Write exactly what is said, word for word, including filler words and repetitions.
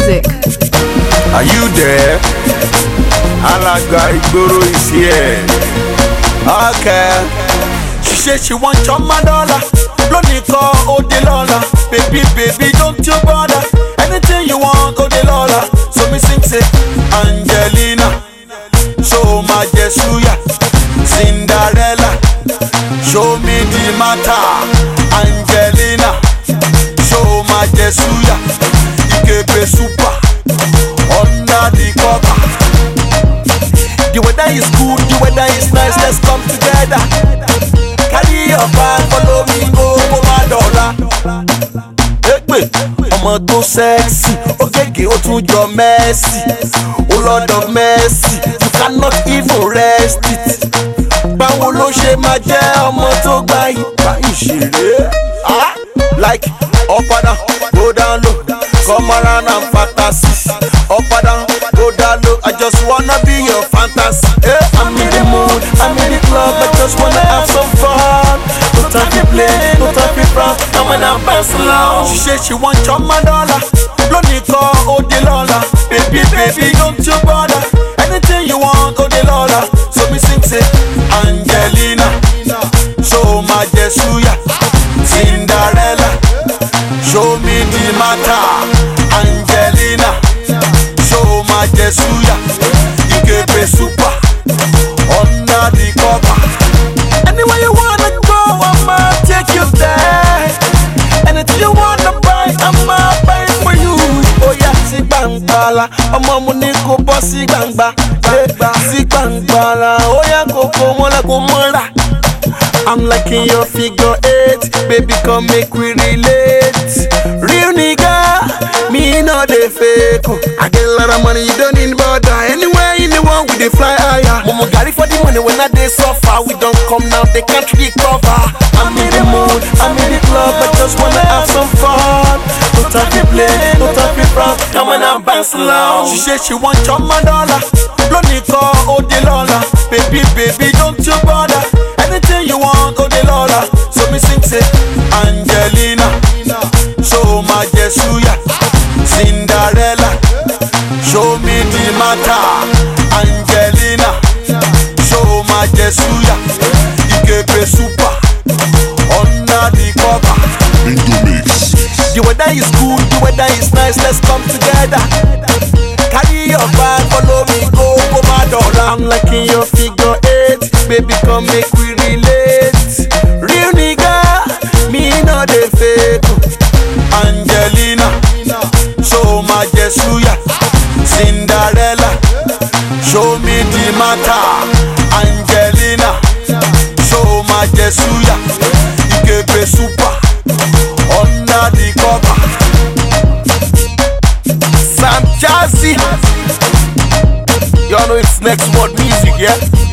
music. Are you there? Alaga Igboro is here. Okay. She said she wants your dollar. Lonika Odilola. Baby, baby, don't you bother. Anything you want, Odilola. So me sing say Angelina. Show my Jesuya. Cinderella. Show me the matter. Angelina. Show my Jesuya. Ikepe super. Under the cover. The weather is good, the weather is nice, let's come together. Carry your bag, follow me, go for my dollar. Hey, ọmọ tó sexy, ogege ó tún jọ Messi. Oh Lord of mercy, you cannot even rest it. Báwo ló ṣe máa jẹ́ ọmọ tó gbá ìgbà ìṣeré? Ah, like up and down, go down low, come around and fantasy. Up and down, go down low, I just wanna be your fantasy. Hey, I'm in the mood, I'm in the club, I just wanna have some fun. No time to play, no time to frown, I'm gonna bounce along. She said she wants your dollar, Lonika Odilola. Baby, baby, don't you bother. Anything you want, Odilola. So me sing say Angelina, show my Jesuya. Cinderella, show me the matter. Angelina, show my Jesuya. Ikepe super, under the cover. Anywhere you wanna go, I'ma take you there. Anything you wanna buy, I'ma buy for you. Oh yeah, si bangbala, ọmọ mo ní kó bọ́ sí gbangba. Si bangbala, oh yeah, koko mola ko mola. I'm liking your figure eight, baby come make we relate. Real nigga, me no dey fake. I get a lot of money, you don't need border. Anywhere in the world we dey fly higher. Momo gari for the money when I dey suffer. We don't come now, they can't recover. I'm in the mood, I'm in the club, I just wanna have some fun. No time to play, no time to frown, I'm gonna bounce along. She said she wants your dollar, Lonika Odilola. Baby, baby, don't you bother. Anything you want, Odilola. So me sing say Angelina, show my Jesuya. Cinderella, show me the matter. Angelina, show my Jesuya. Ikepe super, under the cover. The weather is good, the weather is nice, let's come together. Carry your bag, follow me, go for my dollar. I'm liking your figure eight, baby come make we relate. Real nigga, me no dey fake. Angelina, show my Jesuya. Cinderella, show me the matter. Angelina, show my Jesuya. Ikepe super, under the cover. Sam Jazzy, y'all know it's next word music, yeah?